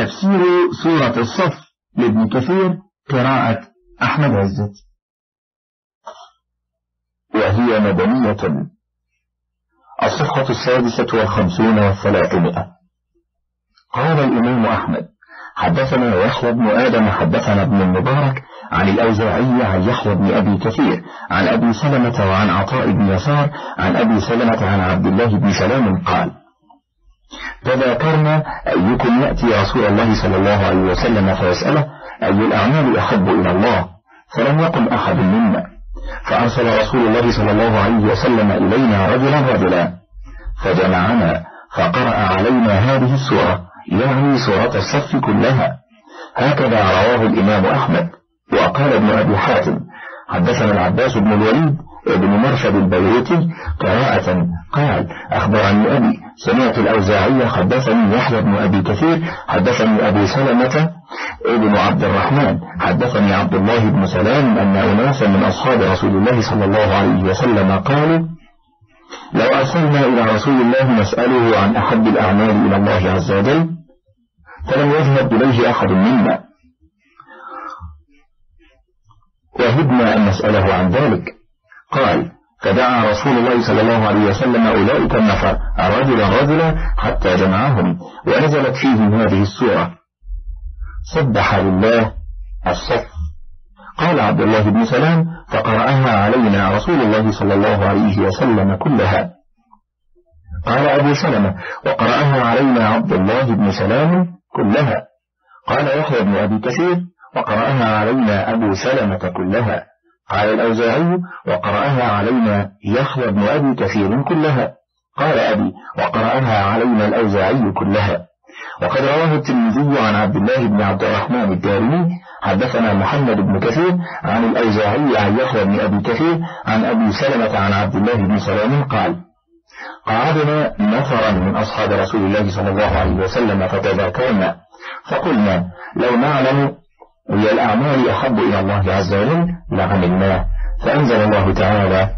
تفسير سورة الصف لابن كثير قراءة أحمد عزت، وهي مدنية. الصفحة 56 و300. قال الإمام أحمد: حدثنا يحيى بن آدم حدثنا ابن المبارك عن الأوزاعي عن يحيى بن أبي كثير عن أبي سلمة وعن عطاء بن يسار عن أبي سلمة عن عبد الله بن سلام قال: تذاكرنا أيكم يأتي رسول الله صلى الله عليه وسلم فيسأله: أي الأعمال أحب إلى الله؟ فلم يقم أحد منا، فأرسل رسول الله صلى الله عليه وسلم إلينا رجلا فجمعنا فقرأ علينا هذه السورة، يعني سورة الصف كلها. هكذا رواه الإمام أحمد. وقال ابن أبي حاتم: حدثنا العباس بن الوليد ابن مرشد البيروتي قراءة قال: أخبرني أبي سمعت الأوزاعي حدثني يحيى بن أبي كثير حدثني أبو سلمة ابن عبد الرحمن حدثني عبد الله بن سلام أن أناسا من أصحاب رسول الله صلى الله عليه وسلم قالوا: لو أرسلنا إلى رسول الله نسأله عن أحب الأعمال إلى الله عز وجل فلم يذهب إليه أحد منا، وهدنا أن نسأله عن ذلك. قال: فدعا رسول الله صلى الله عليه وسلم أولئك النفر رجلا حتى جمعهم، ونزلت فيهم هذه السورة: سبح لله الصف. قال عبد الله بن سلام: فقرأها علينا رسول الله صلى الله عليه وسلم كلها. قال أبو سلمة: وقرأها علينا عبد الله بن سلام كلها. قال يحيى بن أبي كثير: وقرأها علينا أبو سلمة كلها. قال الأوزاعي: وقرأها علينا يحيى بن أبي كثير كلها. قال أبي: وقرأها علينا الأوزاعي كلها. وقد رواه الترمذي عن عبد الله بن عبد الرحمن الدارمي حدثنا محمد بن كثير عن الأوزاعي عن يحيى بن أبي كثير عن أبي سلمة عن عبد الله بن سلام قال: قعدنا نفرا من أصحاب رسول الله صلى الله عليه وسلم فتذاكرنا فقلنا: لو نعلم أي الأعمال أحب إلى الله عز وجل لعملناه. فأنزل الله تعالى: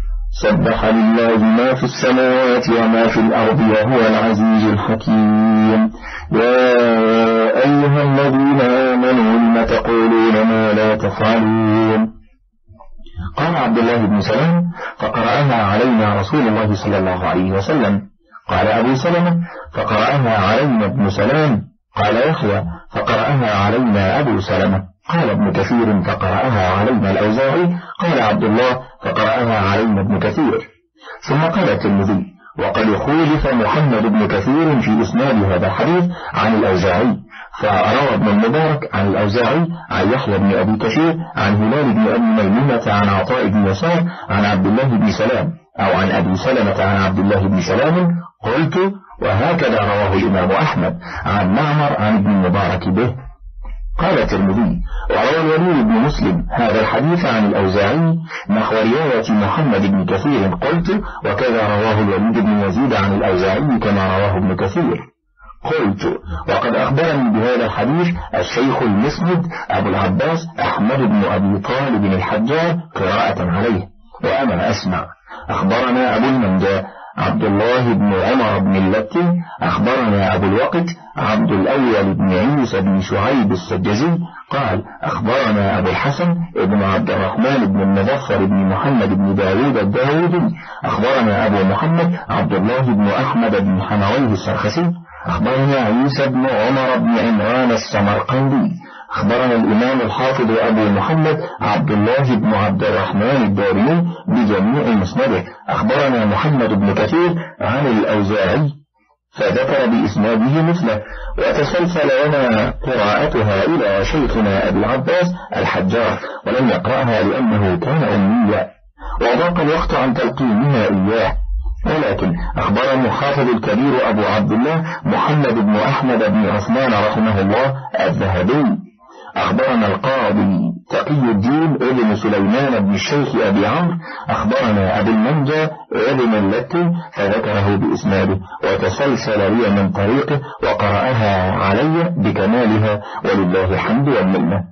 سبح لله ما في السماوات وما في الأرض وهو العزيز الحكيم. يا أيها الذين آمنوا لم تقولون ما لا تفعلون. قال عبد الله بن سلام: فقرأها علينا رسول الله صلى الله عليه وسلم. قال أبو سلمة: فقرأها علينا ابن سلام. قال يحيى: فقرأها علينا أبو سلمة. قال ابن كثير: فقرأها علينا الأوزاعي. قال عبد الله: فقرأها علينا ابن كثير. ثم قال الترمذي: وقد خولف محمد بن كثير في إسناد هذا الحديث عن الأوزاعي، فروى ابن المبارك عن الأوزاعي عن يحيى بن أبي كثير عن هلال بن أبي ميمونة عن عطاء بن يسار عن عبد الله بن سلام أو عن أبي سلمة عن عبد الله بن سلام. قلت: وهكذا رواه الإمام أحمد عن معمر عن ابن المبارك به. قال الترمذي: وروى الوليد بن مسلم هذا الحديث عن الأوزاعي نحو رواية محمد بن كثير. قلت: وكذا رواه الوليد بن يزيد عن الأوزاعي كما رواه ابن كثير. قلت: وقد أخبرني بهذا الحديث الشيخ المسند أبو العباس أحمد بن أبي طالب الحجاج قراءة عليه وأنا أسمع. أخبرنا أبو المنجى عبد الله بن عمر بن اللتي. أخبرنا أبو الوقت عبد الأول بن عيسى بن شعيب السجزي قال: أخبرنا أبو الحسن ابن عبد الرحمن بن المظفر بن محمد بن داود الداودي. أخبرنا أبو محمد عبد الله بن أحمد بن حمويه السرخسي. أخبرنا عيسى بن عمر بن عمران السمرقندي. أخبرنا الإمام الحافظ أبو محمد عبد الله بن عبد الرحمن الدارمي بجميع مسنده. أخبرنا محمد بن كثير عن الأوزاعي فذكر بإسناده مثله، وتسلسل لنا قراءتها إلى شيخنا أبي العباس الحجاج، ولم يقرأها لأنه كان أميا وضاق الوقت عن تلقينها إياه. ولكن أخبرني حافظ الكبير أبو عبد الله محمد بن أحمد بن عثمان رحمه الله الذهبي. أخبرنا القاضي تقي الدين ابن سليمان بن الشيخ أبي عمرو. أخبرنا أبو المنجى ابن اللتي فذكره بإسناده وتسلسل لي من طريقه وقرأها علي بكمالها ولله الحمد والمنة.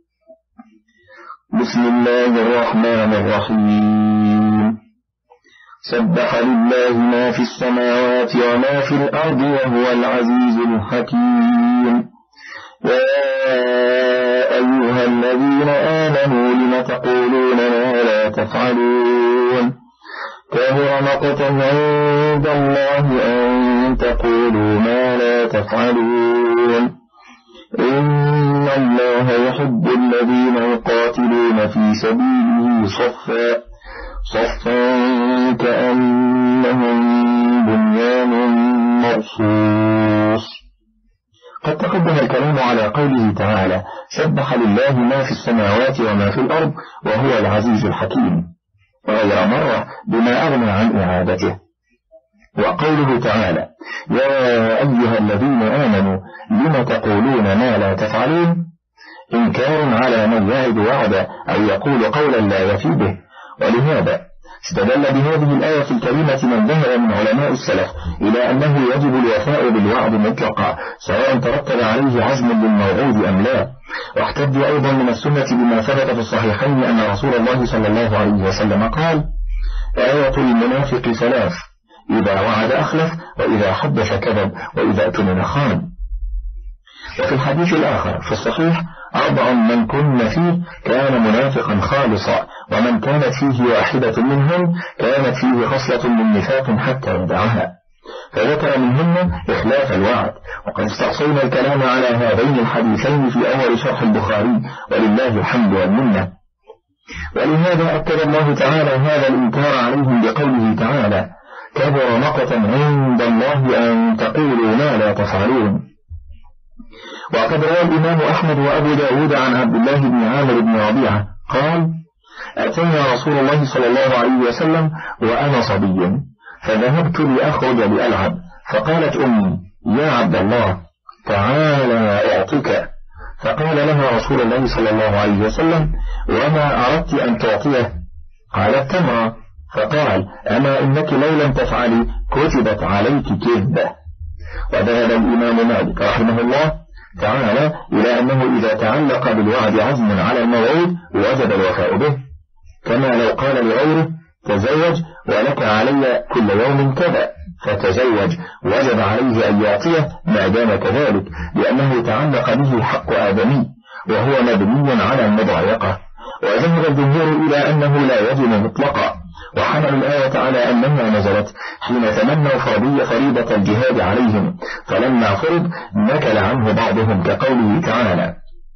بسم الله الرحمن الرحيم. سبح لله ما في السماوات وما في الأرض وهو العزيز الحكيم. يا أيها الذين آمنوا لم تقولون ما لا تفعلون كبر مقتا عند الله أن تقولوا ما لا تفعلون إن الله يحب الذين يقاتلون في سبيله صفا كأنهم بنيان مرصوص. قد تقدم الكلام على قوله تعالى سبح لله ما في السماوات وما في الأرض وهو العزيز الحكيم، غير مرة بما أغنى عن إعادته. وقوله تعالى يا أيها الذين آمنوا لم تقولون ما لا تفعلون إنكار على من يعد وعدا أو يقول قولا لا يفي به. ولهذا استدل بهذه الآية الكريمة من ذهب من علماء السلف إلى أنه يجب الوفاء بالوعد مطلقا سواء ترتب عليه عزم للموعود أم لا. واحتج أيضا من السنة بما ثبت في الصحيحين أن رسول الله صلى الله عليه وسلم قال آية المنافق ثلاث: إذا وعد أخلف، وإذا حدث كذب، وإذا اؤتمن خان. وفي الحديث الآخر في الصحيح 4 من كن فيه كان منافقا خالصا، ومن كانت فيه واحدة منهم كانت فيه خصلة من نفاق حتى يدعها، فذكر منهن إخلاف الوعد. وقد استعصينا الكلام على هذين الحديثين في أول شرح البخاري ولله الحمد والمنة. ولهذا أكد الله تعالى هذا الإنكار عليهم بقوله تعالى كبر مقتا عند الله أن تقولوا ما لا تفعلون. وقد روى الإمام أحمد وأبو داود عن عبد الله بن عامر بن ربيعة قال أتينا رسول الله صلى الله عليه وسلم وأنا صبي فذهبت لأخرج لألعب، فقالت أمي يا عبد الله تعالى أعطيك، فقال لها رسول الله صلى الله عليه وسلم وما أردت أن تعطيه؟ قالت تمرة، فقال أما إنك لو لم تفعلي كتبت عليك كذبة. وذهب الإمام مالك رحمه الله تعالى إلى أنه إذا تعلق بالوعد عزم على الموعود وجب الوفاء به، كما لو قال لغيره تزوج ولك علي كل يوم كذا فتزوج، وجب عليه أن يعطيه ما دام كذلك، لأنه تعلق به حق آدمي وهو مبني على المضايقة. وذهب الجمهور إلى أنه لا يجب مطلقا، وحملوا الآية على أنها نزلت حين تمنوا فريضة الجهاد عليهم، فلما فرض نكل عنه بعضهم كقوله تعالى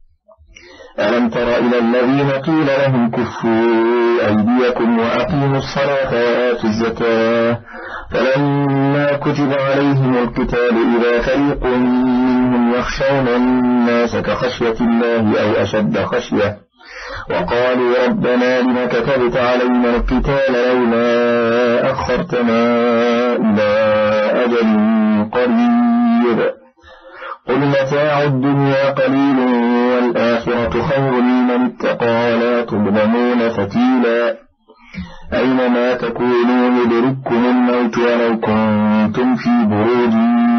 ألم تر إلى الذين قيل لهم كفوا أيديكم وأقيموا الصلاة وآتوا الزكاة فلما كتب عليهم القتال إذا فريق منهم يخشون الناس كخشية الله أو أشد خشية وقالوا ربنا لما كتبت علينا القتال لولا أخرتنا إلى أجل قريب قل متاع الدنيا قليل والآخرة خير لمن اتقى لا تظلمون فتيلا أينما تكونوا يدرككم الموت ولو كنتم في بروج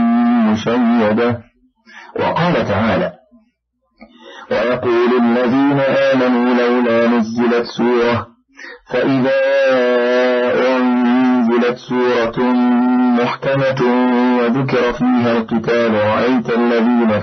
مشيدة. وقال تعالى ويقول الذين آمنوا لولا نزلت سورة، فإذا أنزلت سورة محكمة وذكر فيها القتال رأيت الذين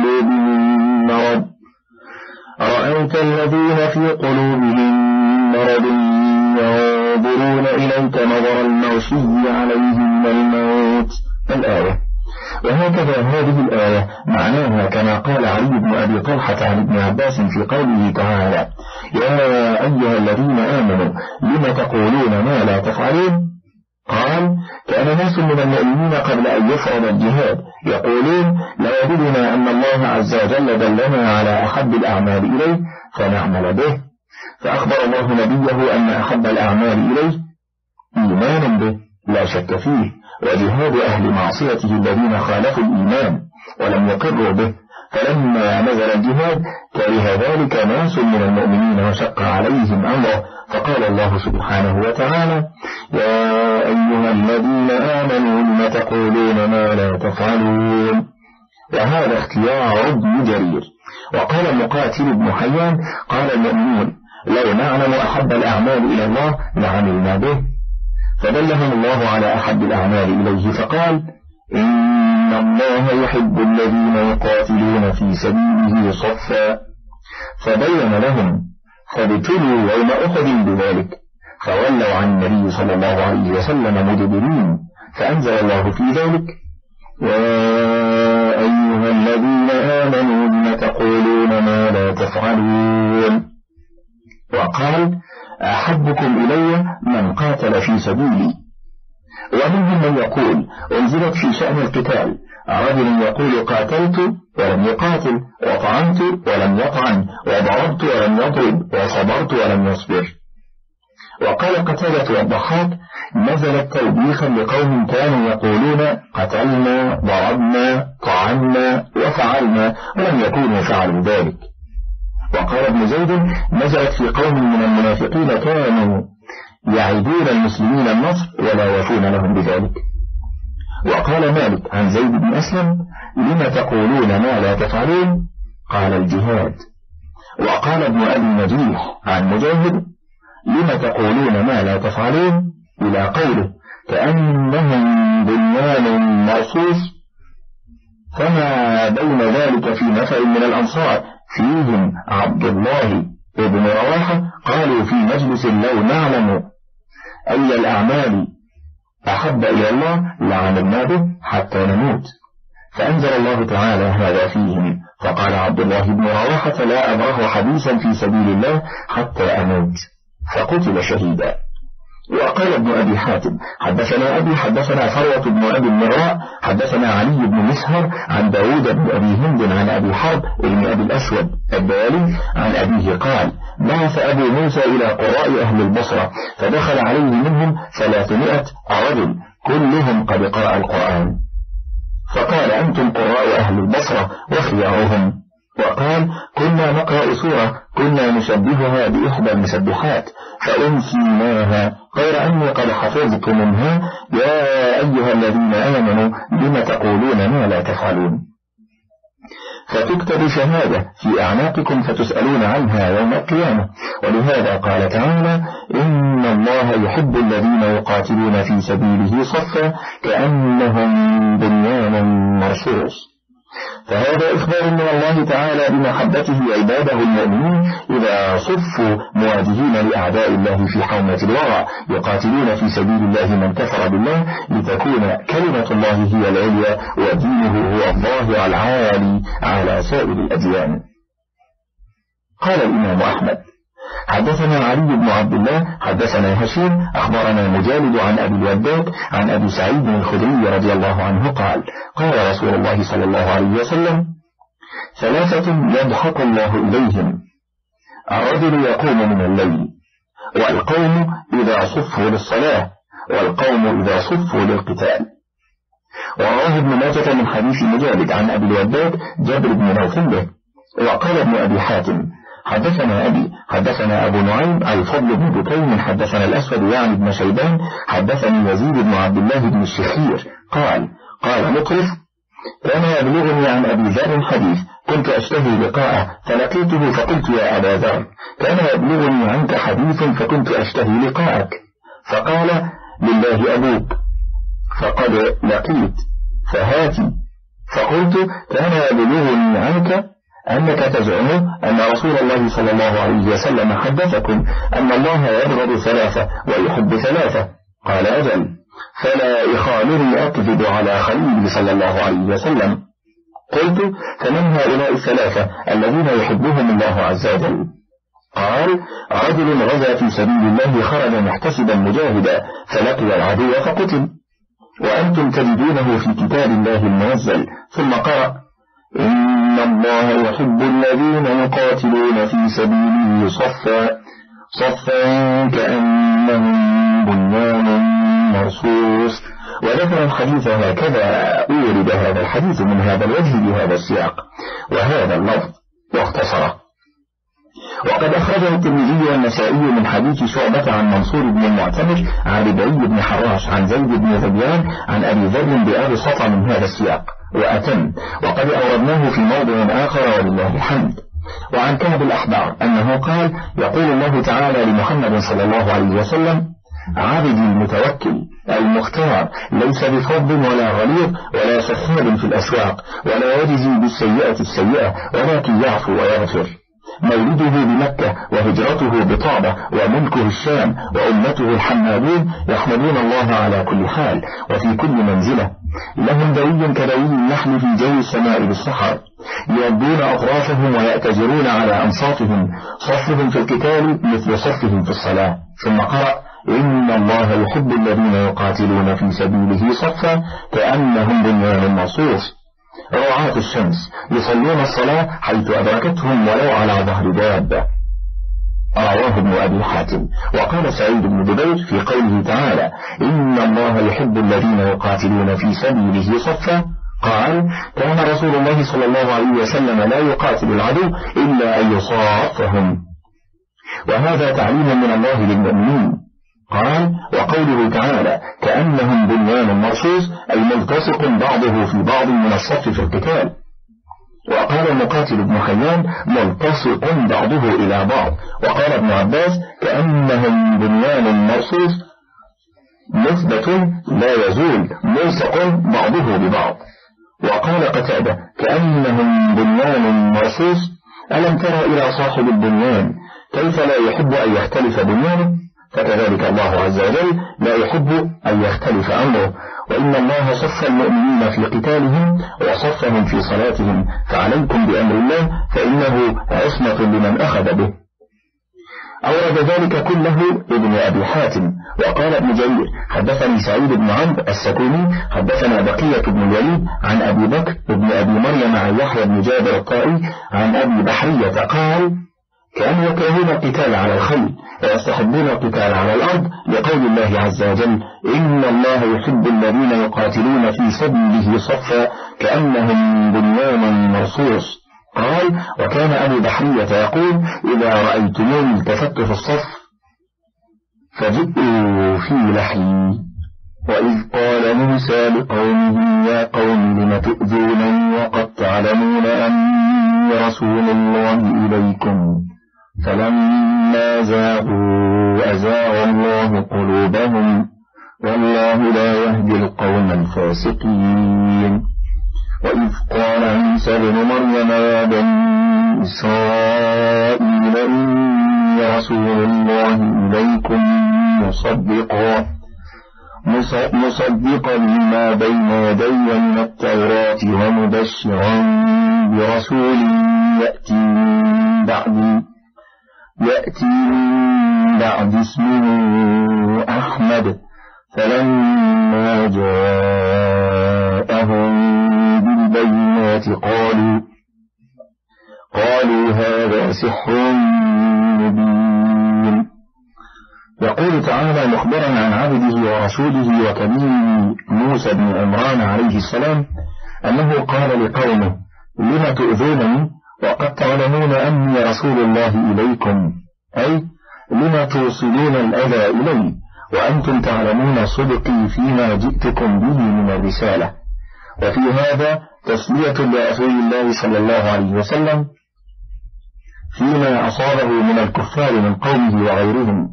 في قلوبهم مرض ينظرون إليك نظر المغشي عليهم الموت. الآية. وهكذا هذه الآية معناها كما قال علي بن أبي طلحة عن ابن عباس في قوله تعالى يا أيها الذين آمنوا لم تقولون ما لا تفعلون. قال كان ناس من المؤمنين قبل أن يفرض الجهاد يقولون لا يدلنا أن الله عز وجل دلنا على أحب الأعمال إليه فنعمل به، فأخبر الله نبيه أن أحب الأعمال إليه إيمان به لا شك فيه، وجهاد أهل معصيته الذين خالفوا الإيمان ولم يقروا به، فلما نزل الجهاد كره ذلك ناس من المؤمنين وشق عليهم أمره، فقال الله سبحانه وتعالى يا أيها الذين آمنوا لم تقولون ما لا تفعلون. وهذا اختيار ابن جرير. وقال مقاتل بن حيان قال المؤمنون لو نعلم أحب الأعمال إلى الله لعملنا به، فدلهم الله على أحب الأعمال إليه فقال إن الله يحب الذين يقاتلون يقاتلون في سبيله صفا، فبين لهم فابتلوا يوم أحد بذلك، فولوا عن النبي صلى الله عليه وسلم مدبرين، فأنزل الله في ذلك: يا أيها الذين آمنوا لم تقولون ما لا تفعلون. وقال: أحبكم إلي من قاتل في سبيلي. ومنهم من يقول أنزلت في شأن القتال، رجل يقول قاتلت ولم يقاتل، وطعنت ولم يطعن، وضربت ولم يضرب، وصبرت ولم يصبر. وقال قتادة والضحاك: نزلت توبيخا لقوم كانوا يقولون قتلنا ضربنا طعنا وفعلنا ولم يكونوا فعلوا ذلك. وقال ابن زيد: نزلت في قوم من المنافقين كانوا يعيدون المسلمين النصر ولا يفون لهم بذلك. وقال مالك عن زيد بن أسلم: لم تقولون ما لا تفعلون؟ قال: الجهاد. وقال ابن أبي نجيح عن مجاهد: لم تقولون ما لا تفعلون؟ إلى قوله: كأنهم بنيان مرصوص. فما بين ذلك في نفر من الأنصار فيهم عبد الله بن رواحة قالوا في مجلس: لو نعلم أي الأعمال أحب إلى الله لعملنا به حتى نموت. فأنزل الله تعالى هذا فيهم، فقال عبد الله بن رواحة: لا أبرح حديثا في سبيل الله حتى أموت، فقتل شهيدا. وقال ابن أبي حاتم: حدثنا أبي حدثنا فروة بن أبي المراء حدثنا علي بن مسهر عن داود بن أبي هند عن أبي حرب بن أبي الأسود الدالي عن أبيه قال: بعث أبو موسى إلى قراء أهل البصرة، فدخل عليه منهم 300 رجل كلهم قد قرأ القرآن، فقال: أنتم قراء أهل البصرة وخيارهم. وقال: كنا نقرأ سورة كنا نشبهها بإحدى المسبحات فأنسيناها، غير أني قد حفظت منها: يا أيها الذين آمنوا لم تقولون ما لا تفعلون. فتكتب شهادة في أعناقكم فتسألون عنها يوم القيامة. ولهذا قال تعالى: إن الله يحب الذين يقاتلون في سبيله صفا كأنهم بنيان مرصوص. فهذا إخبار من الله تعالى بمحبته عباده المؤمنين إذا صفوا مواجهين لأعداء الله في حومة الورى يقاتلون في سبيل الله من كفر بالله لتكون كلمة الله هي العليا ودينه هو الظاهر العالي على سائر الأديان. قال الإمام أحمد: حدثنا علي بن عبد الله حدثنا هشيم أخبرنا مجالد عن أبي الوداد عن أبي سعيد الخدري رضي الله عنه قال: قال رسول الله صلى الله عليه وسلم: 3 يضحك الله إليهم: الرجل يقوم من الليل، والقوم إذا صفوا للصلاة، والقوم إذا صفوا للقتال. ورواه ابن ماجة من حديث مجالد عن أبي الوداد جابر بن نوفل. وقال ابن أبي حاتم: حدثنا أبي حدثنا أبو نعيم الفضل بن بكير حدثنا الأسود يعني بن شيبان حدثني يزيد بن عبد الله بن الشخير قال مطرف: كان يبلغني عن أبي ذر حديث كنت أشتهي لقاءه فلقيته فقلت: يا أبا ذر، كان يبلغني عنك حديث فكنت أشتهي لقاءك، فقال: لله أبوك، فقد لقيت فهاتي. فقلت: كان يبلغني عنك أنك تزعم أن رسول الله صلى الله عليه وسلم حدثكم أن الله يبغض 3 ويحب 3. قال: أجل، فلا إخالني أكذب على خليلي صلى الله عليه وسلم. قلت: فمن هؤلاء 3 الذين يحبهم الله عز وجل؟ قال: رجل غزا في سبيل الله خرج محتسبا مجاهدا فلقي العدو فقتل، وأنتم تجدونه في كتاب الله المنزل. ثم قرأ: إن الله يحب الذين يقاتلون في سبيله صفا كأنهم بنيان مرصوص. وذكر الحديث هكذا. أورد هذا الحديث من هذا الوجه بهذا السياق وهذا اللفظ واختصره. وقد أخرجه الترمذي والنسائي من حديث شعبة عن منصور بن المعتمر عن ربعي بن حراش عن زيد بن ذبيان عن أبي ذر بآل صفا من هذا السياق وأتم، وقد أوردناه في موضع آخر ولله الحمد. وعن كعب الأحبار أنه قال: يقول الله تعالى لمحمد صلى الله عليه وسلم: عبدي المتوكل المختار، ليس بفض ولا غليظ ولا سخاب في الأسواق، ولا يجزي بالسيئة السيئة، ولكن يعفو ويغفر. مولده بمكة وهجرته بطابة وملكه الشام وأمته الحمادون يحمدون الله على كل حال وفي كل منزلة. لهم دوي كدوي النحل في جو السماء بالسحر، يربون أطرافهم ويأتجرون على أنصافهم، صفهم في القتال مثل صفهم في الصلاة. ثم قرأ: إن الله يحب الذين يقاتلون في سبيله صفا كأنهم بنيان مرصوص. رعاة الشمس يصلون الصلاة حيث أدركتهم ولو على ظهر دابة. رواه ابن أبي حاتم. وقال سعيد بن جبير في قوله تعالى: إن الله يحب الذين يقاتلون في سبيله صفا، قال: كان رسول الله صلى الله عليه وسلم لا يقاتل العدو إلا أن يصافهم، وهذا تعليم من الله للمؤمنين. قال: وقوله تعالى: كأنهم بنيان مرصوص، أي ملتصق بعضه في بعض من الصف في القتال. وقال مقاتل بن خيام: ملتصق بعضه إلى بعض. وقال ابن عباس: كأنهم بنيان مرصوص، مثبت لا يزول، ملصق بعضه ببعض. وقال قتادة: كأنهم بنيان مرصوص، ألم تر إلى صاحب البنيان كيف لا يحب أن يختلف بنيانه؟ فكذلك الله عز وجل لا يحب أن يختلف أمره. وإن الله صف المؤمنين في قتالهم وصفهم في صلاتهم، فعليكم بأمر الله فإنه عصمة لمن أخذ به. أورد ذلك كله ابن أبي حاتم. وقال ابن جرير: حدثني سعيد بن عمرو السكوني حدثنا بقية بن الوليد عن أبي بكر بن أبي مريم عن يحيى بن جابر الطائي عن أبي بحرية قال: كانوا يكرهون القتال على الخيل ويستحبون القتال على الأرض، لقول الله عز وجل: إن الله يحب الذين يقاتلون في سبيله صفا كأنهم بنيان مرصوص. قال: وكان أبو بحرية يقول: إذا رأيتموني التفت في الصف فجئوا في لحي. وإذ قال موسى لقومه: يا قوم لم تؤذونني وقد تعلمون أني رسول الله إليكم، فلما زاغوا أزاغ الله قلوبهم، والله لا يهدي القوم الفاسقين. وإذ قال عيسى ابن مريم: يا بني إسرائيل إني رسول الله إليكم مصدقا لما بين يدي من التوراة ومبشرا برسول يأتي من بعد اسمه أحمد. فلما جاءهم بالبينات قالوا هذا سحر مبين. يقول تعالى مخبرا عن عبده ورسوله وكليمه موسى بن عمران عليه السلام أنه قال لقومه: لم تؤذونني وقد تعلمون أني رسول الله إليكم، أي لم توصلون الأذى إلي وأنتم تعلمون صدقي فيما جئتكم به من الرسالة. وفي هذا تسلية لرسول الله صلى الله عليه وسلم فيما أصابه من الكفار من قومه وغيرهم،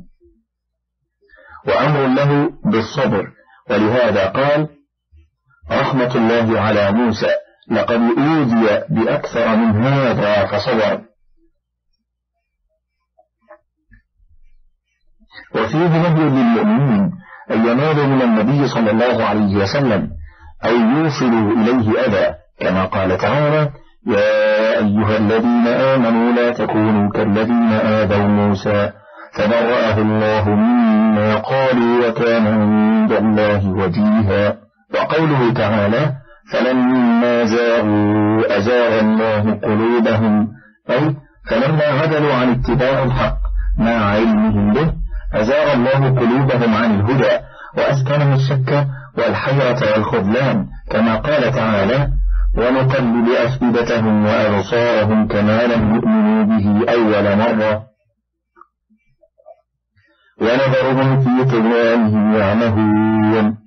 وأمر له بالصبر. ولهذا قال: رحمة الله على موسى، لقد أوذي بأكثر من هذا فصبر. وفيه نهي للمؤمنين أن ينالوا من النبي صلى الله عليه وسلم أو يوصلوا إليه أذى، كما قال تعالى: يا أيها الذين آمنوا لا تكونوا كالذين آذوا موسى فبرأه الله مما قالوا وكان عند الله وجيها. وقوله تعالى: فلما زاغوا أزاغ الله قلوبهم، أي فلما عدلوا عن اتباع الحق مع علمهم به أزاغ الله قلوبهم عن الهدى وأسكنهم الشك والحيرة والخذلان، كما قال تعالى: ونقلب أفئدتهم وأبصارهم كما لم يؤمنوا به أول مرة ونذرهم في طغيانهم يعمهون.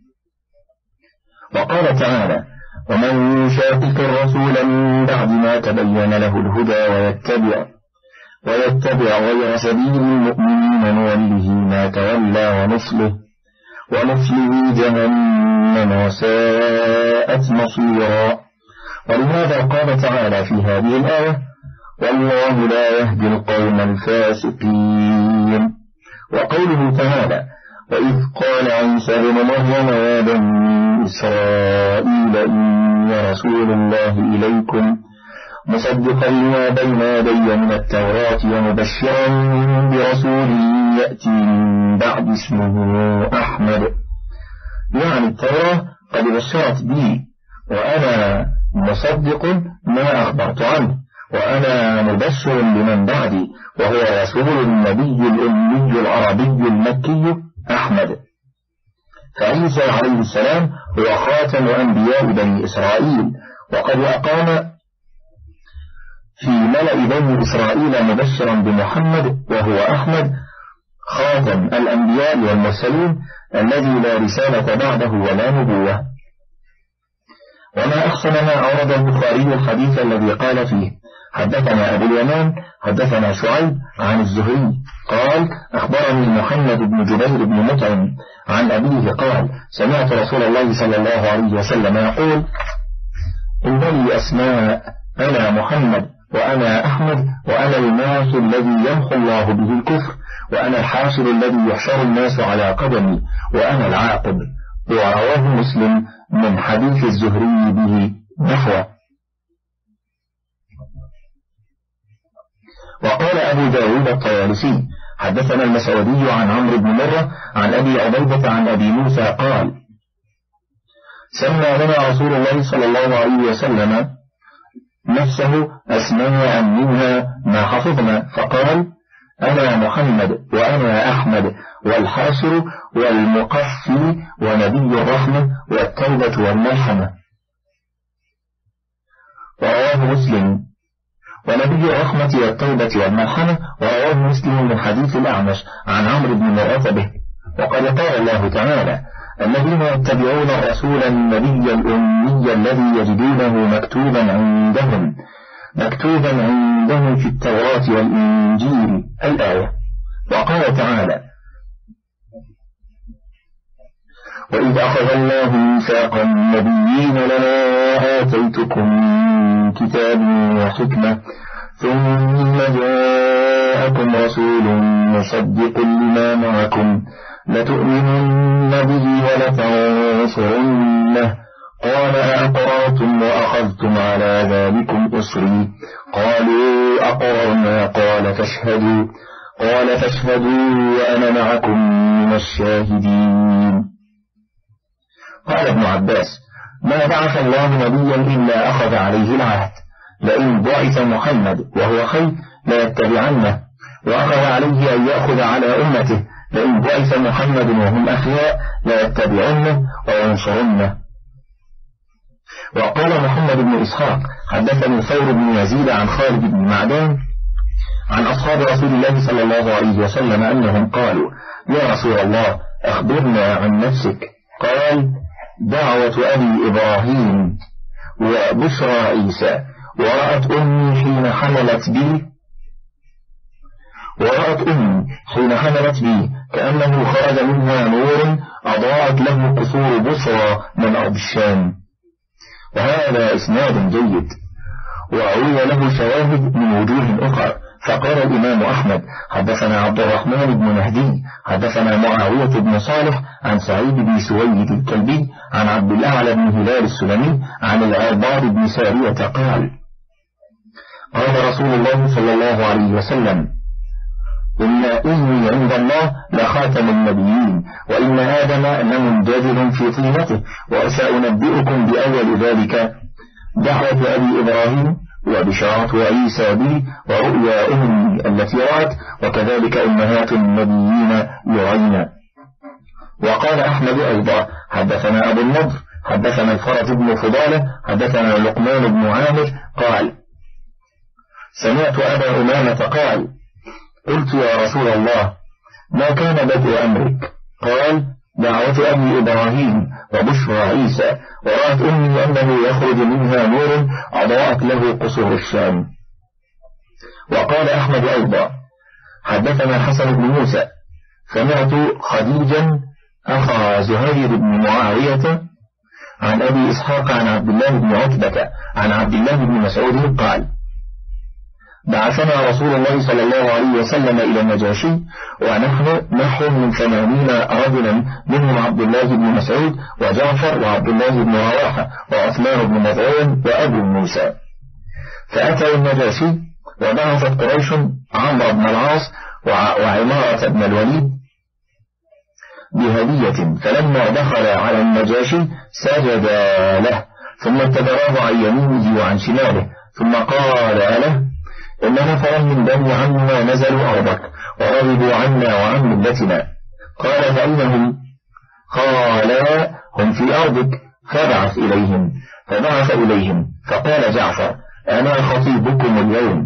وقال تعالى: ومن يشاقق الرسول من بعد ما تبين له الهدى ويتبع غير سبيل المؤمنين نوله ما تولى ونصله جهنم وساءت مصيرا. ولهذا قال تعالى في هذه الآية: والله لا يهدي القوم الفاسقين. وقوله تعالى: وإذ قال عيسى بن مريم يا بني إسرائيل إني رسول الله إليكم مصدقا لما بين يدي من التوراة ومبشرا برسول يأتي من بعد اسمه أحمد، يعني التوراة قد بشرت بي وأنا مصدق ما أخبرت عنه، وأنا مبشر لمن بعدي وهو رسول النبي الأمي العربي المكي أحمد. فعيسى عليه السلام هو خاتم أنبياء بني إسرائيل، وقد أقام في ملأ بني إسرائيل مبشرا بمحمد وهو أحمد خاتم الأنبياء والمرسلين الذي لا رسالة بعده ولا نبوة. وما أحسن ما أورد البخاري الحديث الذي قال فيه: حدثنا أبو اليمان حدثنا شعيب عن الزهري قال: أخبرني محمد بن جبير بن مطعم عن أبيه قال: سمعت رسول الله صلى الله عليه وسلم يقول: إن لي أسماء، أنا محمد وأنا أحمد وأنا الماحي الذي يمحو الله به الكفر، وأنا الحاشر الذي يحشر الناس على قدمي، وأنا العاقب. ورواه مسلم من حديث الزهري به نحوه. وقال أبو داود الطيالسي: حدثنا المسعودي عن عمرو بن مرة عن أبي عبيدة عن أبي موسى قال: سمى لنا رسول الله صلى الله عليه وسلم نفسه أسماء منها ما حفظنا، فقال: أنا محمد وأنا أحمد والحاشر والمقفي ونبي الرحمة والتوبة والملحمة. ورواه مسلم. ونبي الرحمة والتوبة والملحمة ورواه مسلم من حديث الأعمش عن عمرو بن مرة به. وقد قال الله تعالى: الذين يتبعون الرسول النبي الأمي الذي يجدونه مكتوبا عندهم في التوراة والإنجيل، الآية. وقال تعالى: وإذ أخذ الله ميثاق النبيين لما آتيتكم من كتاب وحكمة ثم جاءكم رسول مصدق لما معكم لتؤمنن به ولتنصرنه قال أقررتم وأخذتم على ذلكم إصري قالوا أقررنا قال فاشهدوا وأنا معكم من الشاهدين. قال ابن عباس: ما بعث الله نبيا إلا أخذ عليه العهد، لئن بعث محمد وهو حي ليتبعنه، وأخذ عليه أن يأخذ على أمته، لئن بعث محمد وهم أحياء ليتبعنه وينصرنه. وقال محمد بن إسحاق: حدثني ثور بن يزيد عن خالد بن معدان عن أصحاب رسول الله صلى الله عليه وسلم أنهم قالوا: يا رسول الله أخبرنا عن نفسك. قال: دعوة أبي إبراهيم وبشرى عيسى، ورأت أمي حين حملت بي كأنه خرج منها نور أضاءت له قصور بصرى من أرض الشام. وهذا إسناد جيد، وروي له شواهد من وجوه أخرى. فقال الإمام أحمد: حدثنا عبد الرحمن بن مهدي حدثنا معاوية بن صالح عن سعيد بن سويد الكلبي عن عبد الأعلى بن هلال السلمي عن العرباض بن سارية قال: قال رسول الله صلى الله عليه وسلم: إن إني عند الله لخاتم النبيين، وإن آدم لمنجذل في طينته، وسأنبئكم بأول ذلك دعوة أبي إبراهيم وبشارة عيسى بي ورؤيا أمي التي رأت، وكذلك أمهات النبيين يرين. وقال أحمد أيضا: حدثنا أبو النضر حدثنا الفرج بن فضالة حدثنا لقمان بن عامر قال: سمعت أبا أمامة قال: قلت يا رسول الله ما كان بدء أمرك؟ قال: دعوة أبي إبراهيم وبشرى عيسى، ورأت أمي أنه يخرج منها نور أضاءت له قصور الشام. وقال أحمد أيضا حدثنا الحسن بن موسى سمعت خديجا أخا زهير بن معاوية عن أبي إسحاق عن عبد الله بن عتبة عن عبد الله بن مسعود قال بعثنا رسول الله صلى الله عليه وسلم إلى النجاشي ونحن نحو من 80 رجلا منهم عبد الله بن مسعود وجعفر وعبد الله بن رواحة وعثمان بن مظعون وأبو موسى. فأتوا النجاشي وبعثت قريش عمرو بن العاص وعمارة بن الوليد بهدية، فلما دخل على النجاشي سجد له ثم اتبعه عن يمينه وعن شماله ثم قال له إن نفرا من بني عمنا نزلوا أرضك ورغبوا عنا وعن ملتنا. قال فإنهم؟ قال هم في أرضك فبعث إليهم. فبعث إليهم فقال جعفر أنا خطيبكم اليوم.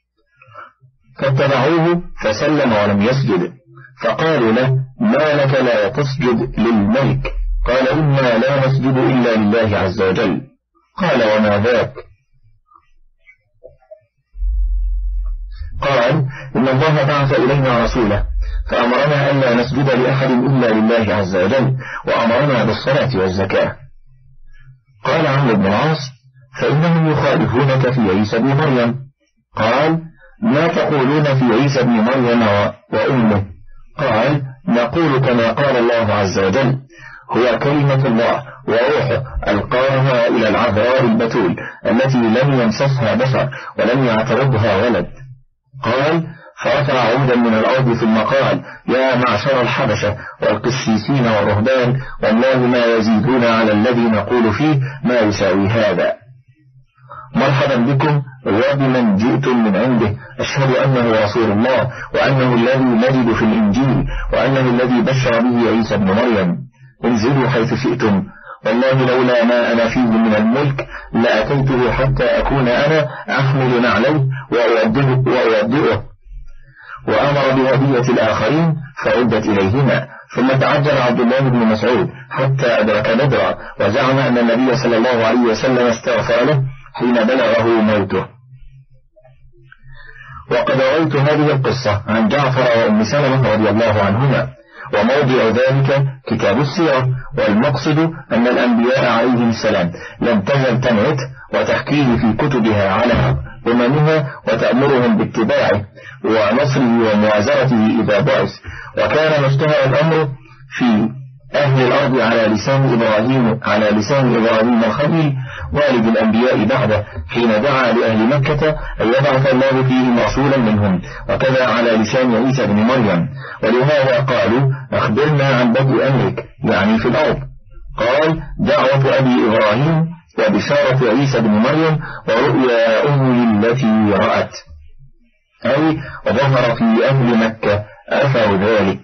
فاتبعوه فسلم ولم يسجد، فقالوا له ما لك لا تسجد للملك؟ قال إنا لا نسجد إلا لله عز وجل. قال وما ذاك؟ قال إن الله بعث إلينا رسوله فأمرنا أن لا نسجد لأحد إلا لله عز وجل وأمرنا بالصلاة والزكاة. قال عمرو بن العاص فإنهم يخالفونك في عيسى بن مريم. قال ما تقولون في عيسى بن مريم وأمه؟ قال نقول كما قال الله عز وجل هو كلمة الله وروحه ألقاها إلى العذراء البتول التي لم يمسسها بشر ولم يعترضها ولد. قال فرفع عودا من الأرض ثم قال يا معشر الحبشة والقسيسين والرهبان والله ما يزيدون على الذي نقول فيه ما يساوي هذا. مرحبا بكم وبمن جئتم من عنده، أشهد أنه رسول الله وأنه الذي نجد في الإنجيل وأنه الذي بشر به عيسى بن مريم. انزلوا حيث شئتم، والله لولا ما أنا فيه من الملك لأتيته حتى أكون أنا أحمل نعليه وأودئه. وأمر بهدية الآخرين فعدت إليهما. ثم تعجل عبد الله بن مسعود حتى أدرك بدرا وزعم أن النبي صلى الله عليه وسلم استغفر له حين بلغه موته. وقد رويت هذه القصة عن جعفر وأم سلمة رضي الله عنهما، وموضع ذلك كتاب السيرة، والمقصد أن الأنبياء عليهم السلام لم تزل تنعت وتحكيه في كتبها على أممها وتأمرهم باتباعه ونصره وموازرته إذا بعث. وكان مشتهر الأمر في أهل الأرض على لسان إبراهيم الخليل والد الأنبياء بعده حين دعا لأهل مكة أن يبعث الله فيهم رسولا منهم، وكذا على لسان عيسى بن مريم. ولهذا قالوا أخبرنا عن بدء أمرك يعني في الأرض. قال دعوة أبي إبراهيم وبشارة عيسى بن مريم ورؤيا أمه التي رأت، أي ظهر في أهل مكة أثر ذلك.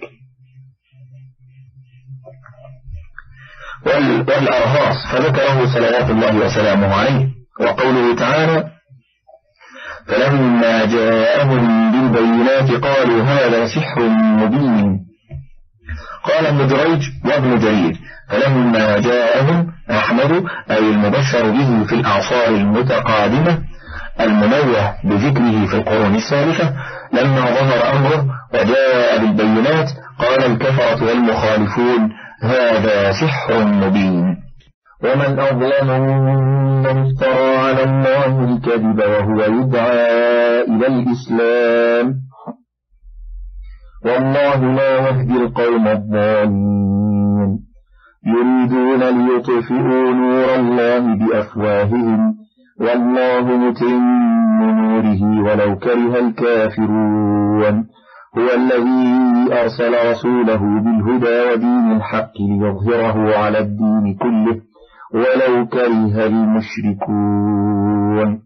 والأرهاص فذكره صلوات الله وسلامه عليه. وقوله تعالى فلما جاءهم بالبينات قالوا هذا سحر مبين. قال ابن دريج وابن جرير فلما جاءهم أحمد أي المبشر به في الأعصار المتقادمة المنوه بذكره في القرون السالفة، لما ظهر أمره وجاء بالبينات قال الكفرة والمخالفون هذا سحر مبين. ومن أظلم ممن افترى على الله الكذب وهو يدعى إلى الإسلام والله لا يهدي القوم الظالمين. يريدون ليطفئوا نور الله بأفواههم والله متم نوره ولو كره الكافرون. هو الذي أرسل رسوله بالهدى ودين الحق ليظهره على الدين كله ولو كره المشركون.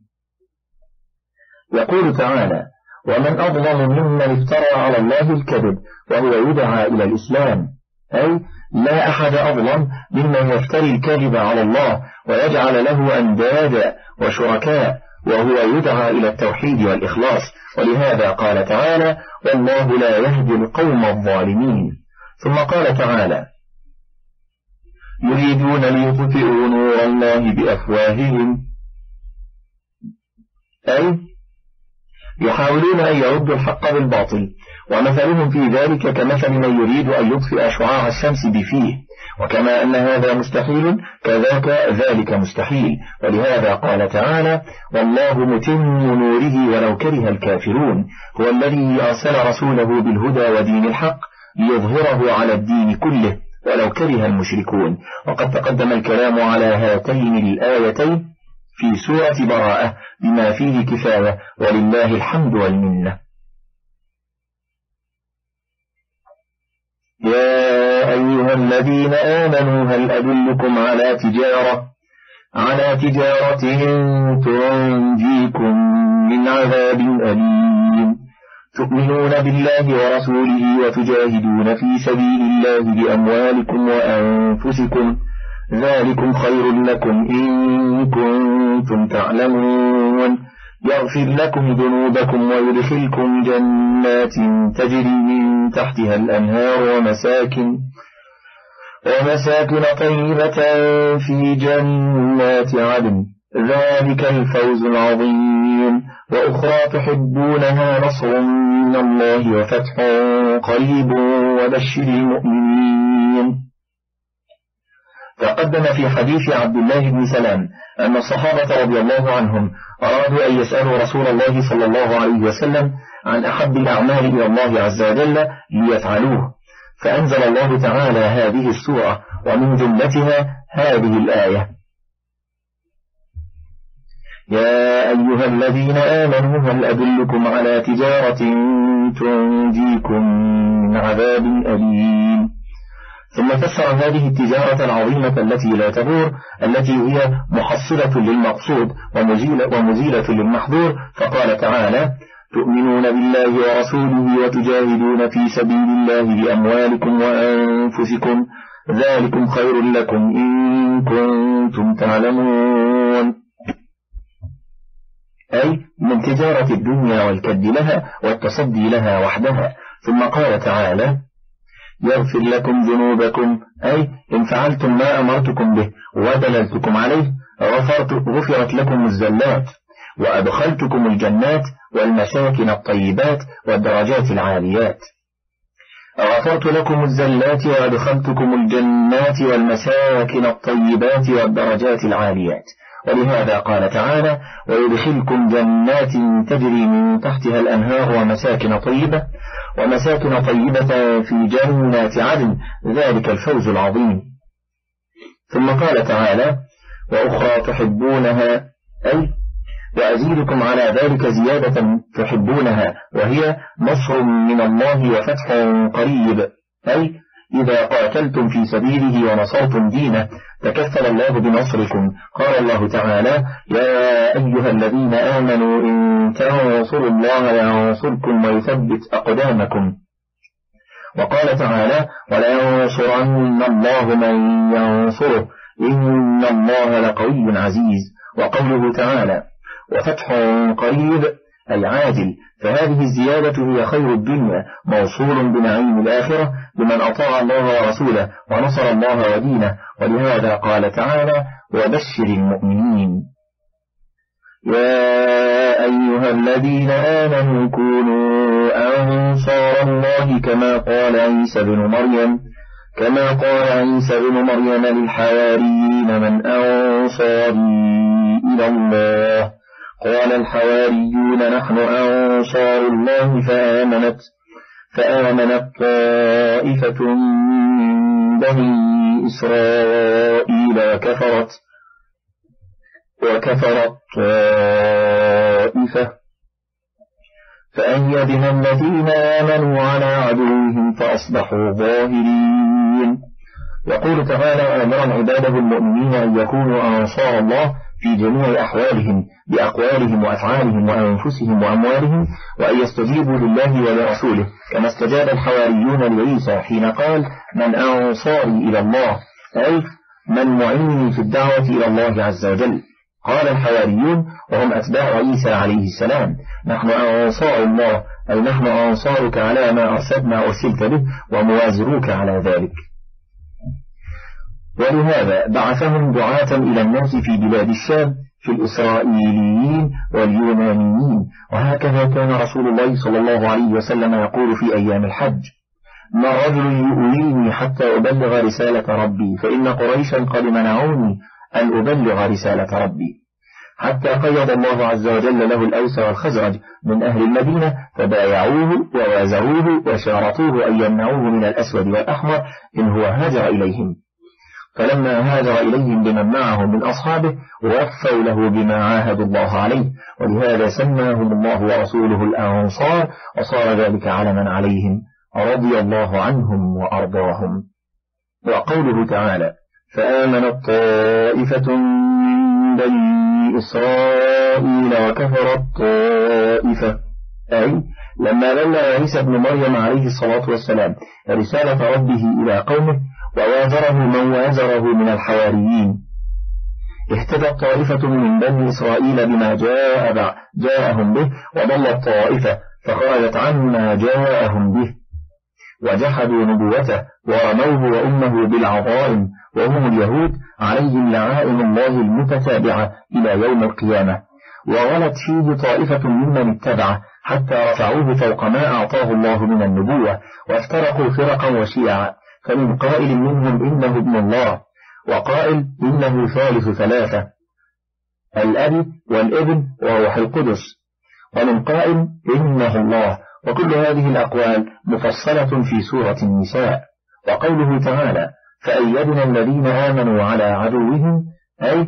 يقول تعالى ومن أظلم ممن افترى على الله الكذب وهو يدعى إلى الإسلام، أي لا أحد أظلم ممن يفتري الكذب على الله ويجعل له أندادا وشركاء وهو يدعى إلى التوحيد والإخلاص. ولهذا قال تعالى والله لا يهدي القوم الظالمين. ثم قال تعالى يريدون ليطفئوا نور الله بأفواههم، أي يحاولون أن يردوا الحق بالباطل، ومثلهم في ذلك كمثل من يريد أن يطفئ شعاع الشمس بفيه، وكما أن هذا مستحيل كذاك ذلك مستحيل. ولهذا قال تعالى: والله متم نوره ولو كره الكافرون. هو الذي أرسل رسوله بالهدى ودين الحق ليظهره على الدين كله ولو كره المشركون. وقد تقدم الكلام على هاتين الآيتين في سورة براءة بما فيه كفاية، ولله الحمد والمنة. يا أيها الذين آمنوا هل أدلكم على تجارة تنجيكم من عذاب أليم، تؤمنون بالله ورسوله وتجاهدون في سبيل الله بأموالكم وأنفسكم، ذلكم خير لكم إن كنتم تعلمون، يغفر لكم ذنوبكم ويدخلكم جنات تجري من تحتها الأنهار ومساكن طيبة في جنات عدن، ذلك الفوز العظيم، وأخرى تحبونها نصر من الله وفتح قريب وبشر المؤمنين. تقدم في حديث عبد الله بن سلام أن الصحابة رضي الله عنهم أرادوا أن يسألوا رسول الله صلى الله عليه وسلم عن أحب الأعمال إلى الله عز وجل ليفعلوه، فأنزل الله تعالى هذه السورة، ومن جملتها هذه الآية: يا أيها الذين آمنوا هل أدلكم على تجارة تنجيكم من عذاب أليم. ثم فسر هذه التجارة العظيمة التي لا تبور، التي هي محصلة للمقصود ومزيلة للمحظور، فقال تعالى: تؤمنون بالله ورسوله وتجاهدون في سبيل الله بأموالكم وأنفسكم، ذلكم خير لكم إن كنتم تعلمون، أي من تجارة الدنيا والكد لها والتصدي لها وحدها. ثم قال تعالى: يغفر لكم ذنوبكم، أي إن فعلتم ما أمرتكم به ودللتكم عليه غفرت لكم الزلات، وأدخلتكم الجنات والمساكن الطيبات والدرجات العاليات. غفرت لكم الزلات وأدخلتكم الجنات والمساكن الطيبات والدرجات العاليات. ولهذا قال تعالى: ويدخلكم جنات تجري من تحتها الأنهار ومساكن طيبة في جنات عدن، ذلك الفوز العظيم. ثم قال تعالى: وأخرى تحبونها، أي وأزيدكم على ذلك زيادة تحبونها، وهي نصر من الله وفتح قريب، أي إذا قاتلتم في سبيله ونصرتم دينه تكفل الله بنصركم. قال الله تعالى: يا أيها الذين آمنوا إن تنصروا الله ينصركم ويثبت أقدامكم. وقال تعالى: ولينصرن الله من ينصره إن الله لقوي عزيز. وقوله تعالى: وفتح قريب، أي عاجل، فهذه الزيادة هي خير الدنيا موصول بنعيم الآخرة لمن أطاع الله ورسوله ونصر الله ودينه. ولهذا قال تعالى: وبشر المؤمنين. يا أيها الذين آمنوا كونوا أنصار الله كما قال عيسى بن مريم للحواريين من أنصاري إلى الله؟ قال الحواريون نحن أنصار الله، فآمنت طائفة من بني إسرائيل وكفرت طائفة فأيدنا الذين آمنوا على عدوهم فأصبحوا ظاهرين. يقول تعالى آمرا عباده المؤمنين أن يكونوا أنصار الله في جميع أحوالهم بأقوالهم وأفعالهم وأنفسهم وأموالهم، وأن يستجيبوا لله ولرسوله، كما استجاب الحواريون لعيسى حين قال: من أنصاري إلى الله، أي من معيني في الدعوة إلى الله عز وجل. قال الحواريون وهم أتباع عيسى عليه السلام: نحن أنصار الله، أي نحن أنصارك على ما أرسلت به وموازروك على ذلك. ولهذا بعثهم دعاة إلى الناس في بلاد الشام في الإسرائيليين واليونانيين. وهكذا كان رسول الله صلى الله عليه وسلم يقول في أيام الحج: ما رجل يؤويني حتى أبلغ رسالة ربي، فإن قريشا قد منعوني أن أبلغ رسالة ربي. حتى قيد الله عز وجل له الأوس والخزرج من أهل المدينة، فبايعوه ووازروه وشارطوه أن يمنعوه من الأسود والأحمر إن هو هاجر إليهم. فلما هاجر إليهم بمن معه من أصحابه وفوا له بما عاهدوا الله عليه، ولهذا سماهم الله ورسوله الأنصار، وصار ذلك علما عليهم رضي الله عنهم وأرضاهم. وقوله تعالى: فآمنت طائفة من بني إسرائيل وكفرت طائفة، أي لما بلغ عيسى ابن مريم عليه الصلاة والسلام رسالة ربه إلى قومه ووازره من وازره من الحواريين، اهتدت طائفة من بني إسرائيل بما جاءهم به، وضلت طائفة فخرجت عما جاءهم به وجحدوا نبوته ورموه وأمه بالعظائم، وهم اليهود عليهم لعائن الله المتتابعة إلى يوم القيامة. وغلت فيه طائفة ممن اتبعه حتى رفعوه فوق ما أعطاه الله من النبوة، وافترقوا فرقا وشيعا، فمن قائل منهم إنه ابن الله، وقائل إنه ثالث ثلاثة، الأب والابن وروح القدس، ومن قائل إنه الله. وكل هذه الأقوال مفصلة في سورة النساء. وقوله تعالى: فأيدنا الذين آمنوا على عدوهم، أي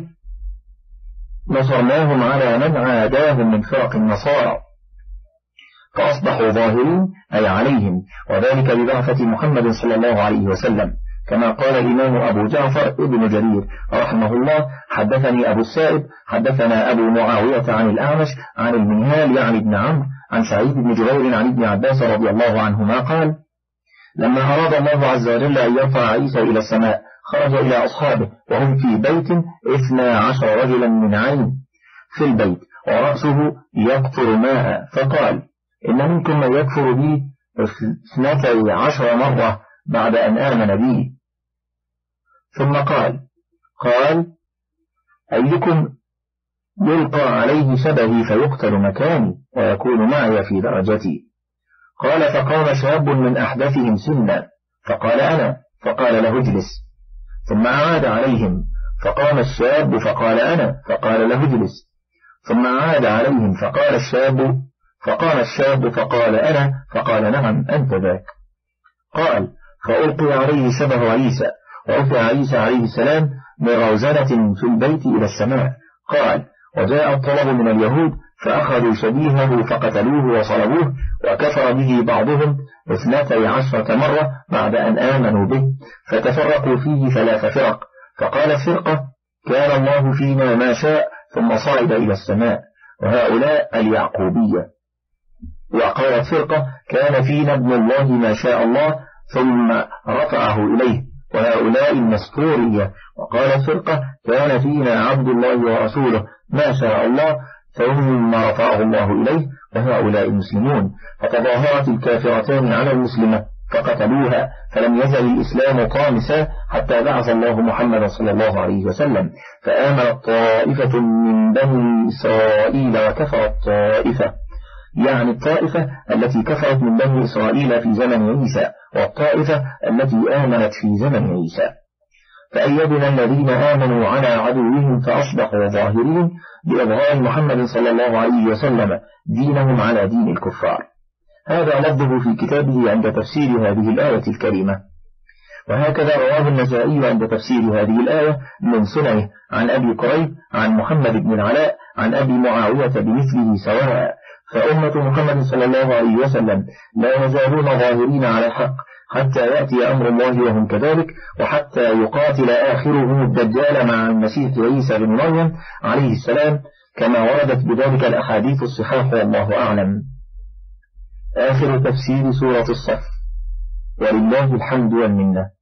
نصرناهم على من عاداهم من فرق النصارى فأصبحوا ظاهرين أي عليهم، وذلك ببعثة محمد صلى الله عليه وسلم، كما قال الإمام أبو جعفر ابن جرير رحمه الله: حدثني أبو السائب حدثنا أبو معاوية عن الأعمش عن المنهال يعني ابن عمرو عن سعيد بن جبير عن ابن عباس رضي الله عنهما قال: لما أراد الله عز وجل أن يرفع عيسى إلى السماء خرج إلى أصحابه وهم في بيت 12 رجلا من عين في البيت ورأسه يقطر ماء، فقال: إن منكم من يكفر بي 12 مرة بعد أن آمن بي. ثم قال: أيكم يلقى عليه شبهي فيقتل مكاني ويكون معي في درجتي؟ قال: فقام شاب من أحدثهم سنا فقال: أنا، فقال له: اجلس. ثم عاد عليهم فقام الشاب فقال: أنا، فقال له: اجلس. ثم عاد عليهم فقام الشاب فقال: أنا، فقال: نعم أنت ذاك. قال: فألقي عليه شبه عيسى، ورفع عيسى عليه السلام من روزنة في البيت إلى السماء. قال: وجاء الطلب من اليهود فأخذوا شبيهه فقتلوه وصلبوه، وكفر به بعضهم 12 مرة بعد أن آمنوا به، فتفرقوا فيه 3 فرق. فقالت فرقة: كان الله فينا ما شاء، ثم صعد إلى السماء، وهؤلاء اليعقوبية. وقالت فرقة: كان فينا ابن الله ما شاء الله، ثم رفعه إليه، وهؤلاء النسطورية. وقالت فرقة: كان فينا عبد الله ورسوله ما شاء الله، ثم رفعه الله إليه، وهؤلاء المسلمون. فتظاهرت الكافرتان على المسلمة فقتلوها، فلم يزل الإسلام طامسا حتى بعث الله محمد صلى الله عليه وسلم. فآمنت طائفة من بني إسرائيل وكفرت طائفة، يعني الطائفة التي كفرت من بني إسرائيل في زمن عيسى، والطائفة التي آمنت في زمن عيسى. فأيدنا الذين آمنوا على عدوهم فأصبحوا ظاهرين بإظهار محمد صلى الله عليه وسلم دينهم على دين الكفار. هذا لفظه في كتابه عند تفسير هذه الآية الكريمة. وهكذا رواه النسائي عند تفسير هذه الآية من سننه عن أبي قريب عن محمد بن العلاء عن أبي معاوية بمثله سواء. فأمة محمد صلى الله عليه وسلم لا يزالون ظاهرين على الحق حتى يأتي أمر الله وهم كذلك، وحتى يقاتل آخرهم الدجال مع المسيح عيسى بن مريم عليه السلام، كما وردت بذلك الأحاديث الصحاح، والله أعلم. آخر تفسير سورة الصف، ولله الحمد والمنة.